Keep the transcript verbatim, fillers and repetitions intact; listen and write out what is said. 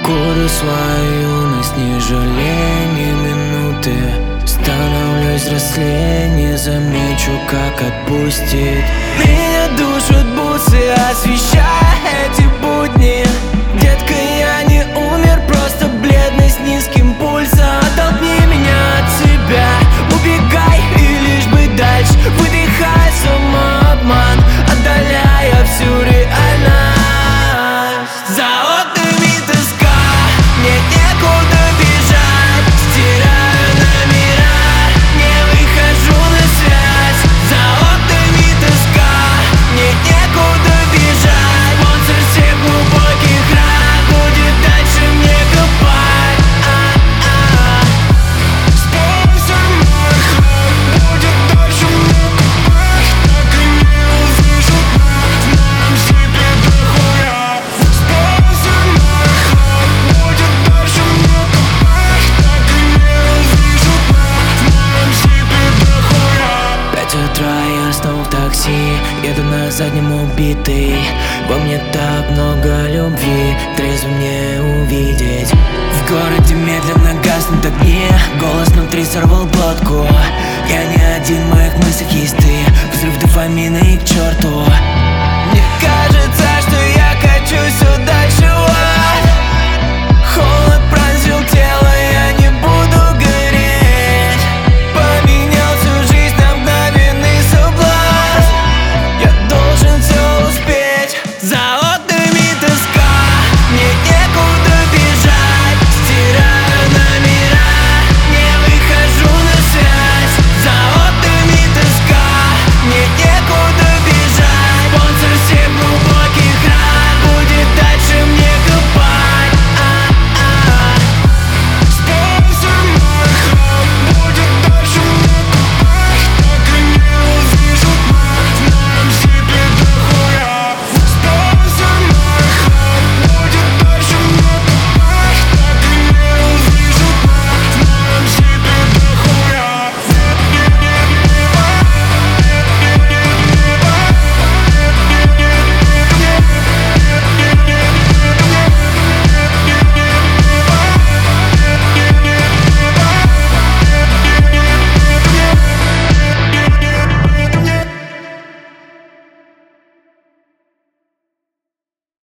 Курю свою юность, не жалея ни минуты. Становлюсь взрослее, не замечу, как отпустит. Меня душат бусы, освещая эти будни. Детка, я не умер, просто бледность низким пульсом. Оттолкни меня от себя, убегай и лишь бы дальше. Выдыхай самообман, отдаляя всю реальность. За окнами тоска, мне некуда бежать. Стираю номера, не выхожу на связь. За окнами тоска, мне некуда бежать. Монстр всех глубоких ран будет дальше мне копать. А-а-а. Спой со мной, храп, будет дальше мне копать. Так и не услышат нас, в моем сипле дохуя. Спой со мной, храп, будет дальше мне копать. Так и не услышат нас, в моем сипле дохуя. Пять утра, я снова в такси, еду на заднем убитый. Во мне так много любви, трезво мне увидеть. В городе медленно гаснут огни, голос внутри сорвал глотку. Я не один, в моих мыслях есть ты, взрыв дофамина и к черту. Мне кажется,